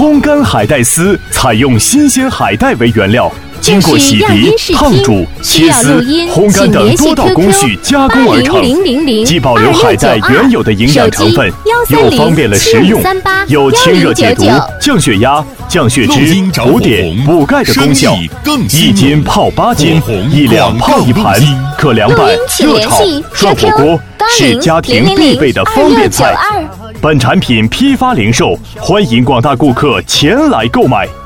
烘干海带丝采用新鲜海带为原料，经过洗涤、烫煮、切丝、烘干等多道工序加工而成，既保留海带原有的营养成分，又方便了食用，有清热解毒、降血压、降血脂、补碘、补钙的功效。一斤泡8斤，1两泡1盘，可凉拌、热炒、涮火锅，是家庭必备的方便菜。本产品批发零售，欢迎广大顾客前来购买。